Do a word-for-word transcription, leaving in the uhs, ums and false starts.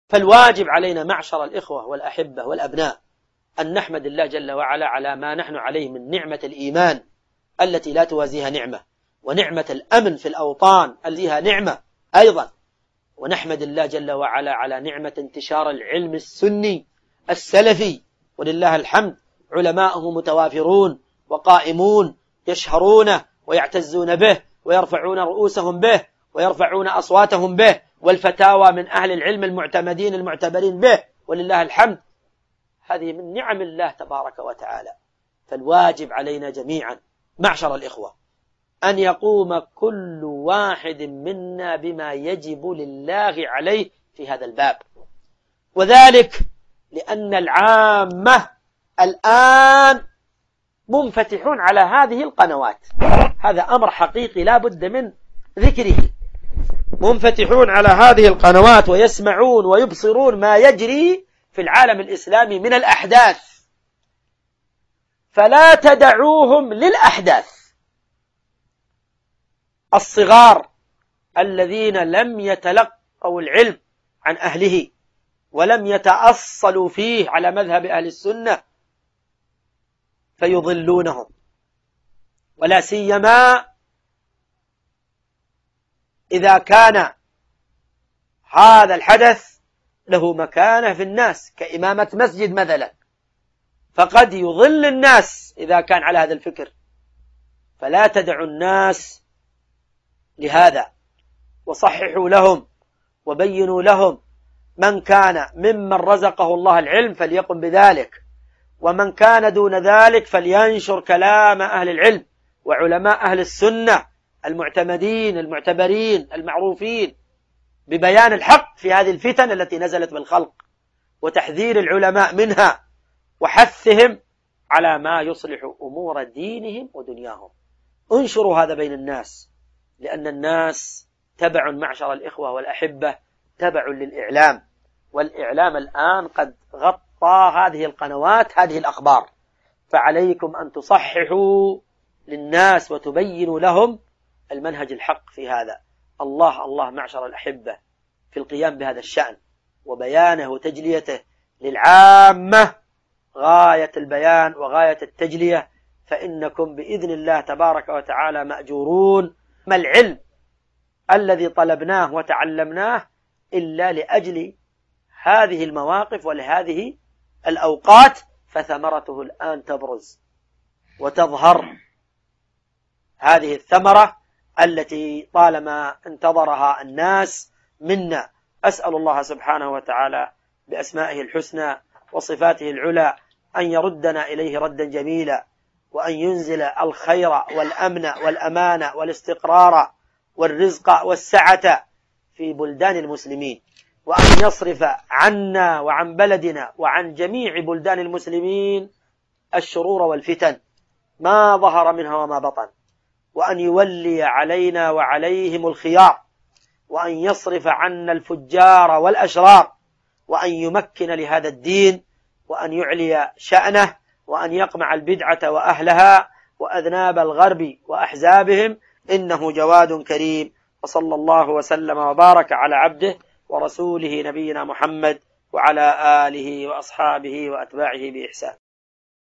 فالواجب علينا معشر الإخوة والأحبة والأبناء أن نحمد الله جل وعلا على ما نحن عليه من نعمة الإيمان التي لا توازيها نعمة، ونعمة الأمن في الأوطان التي نعمة أيضا، ونحمد الله جل وعلا على نعمة انتشار العلم السني السلفي، ولله الحمد علماءه متوافرون وقائمون يشهرونه ويعتزون به ويرفعون رؤوسهم به ويرفعون أصواتهم به، والفتاوى من أهل العلم المعتمدين المعتبرين به، ولله الحمد. هذه من نعم الله تبارك وتعالى. فالواجب علينا جميعا معشر الإخوة أن يقوم كل واحد منا بما يجب لله عليه في هذا الباب، وذلك لأن العامة الآن منفتحون على هذه القنوات، هذا أمر حقيقي لا بد من ذكره، منفتحون على هذه القنوات ويسمعون ويبصرون ما يجري في العالم الإسلامي من الأحداث، فلا تدعوهم للأحداث. الصغار الذين لم يتلقوا العلم عن أهله ولم يتأصلوا فيه على مذهب أهل السنة فيضلونهم، ولا سيما إذا كان هذا الحدث له مكانة في الناس كإمامة مسجد مثلا، فقد يضل الناس إذا كان على هذا الفكر. فلا تدعوا الناس لهذا، وصححوا لهم وبينوا لهم. من كان ممن رزقه الله العلم فليقم بذلك، ومن كان دون ذلك فلينشر كلام أهل العلم وعلماء أهل السنة المعتمدين المعتبرين المعروفين ببيان الحق في هذه الفتن التي نزلت بالخلق، وتحذير العلماء منها، وحثهم على ما يصلح أمور دينهم ودنياهم. انشروا هذا بين الناس، لأن الناس تبع معشر الإخوة والأحبة تبع للإعلام، والإعلام الآن قد غطى هذه القنوات هذه الأخبار، فعليكم أن تصححوا للناس وتبينوا لهم المنهج الحق في هذا. الله الله معشر الأحبة في القيام بهذا الشأن وبيانه وتجليته للعامة غاية البيان وغاية التجلية، فإنكم بإذن الله تبارك وتعالى مأجورون. ما العلم الذي طلبناه وتعلمناه إلا لأجل هذه المواقف ولهذه الأوقات، فثمرته الآن تبرز وتظهر، هذه الثمرة التي طالما انتظرها الناس منا. أسأل الله سبحانه وتعالى بأسمائه الحسنى وصفاته العلى أن يردنا إليه ردا جميلا، وأن ينزل الخير والأمن والأمان والاستقرار والرزق والسعة في بلدان المسلمين، وأن يصرف عنا وعن بلدنا وعن جميع بلدان المسلمين الشرور والفتن ما ظهر منها وما بطن، وأن يولي علينا وعليهم الخيار، وأن يصرف عنا الفجار والأشرار، وأن يمكن لهذا الدين، وأن يعلي شأنه، وأن يقمع البدعة وأهلها وأذناب الغرب وأحزابهم، إنه جواد كريم. وصلى الله وسلم وبارك على عبده ورسوله نبينا محمد وعلى آله وأصحابه وأتباعه بإحسان.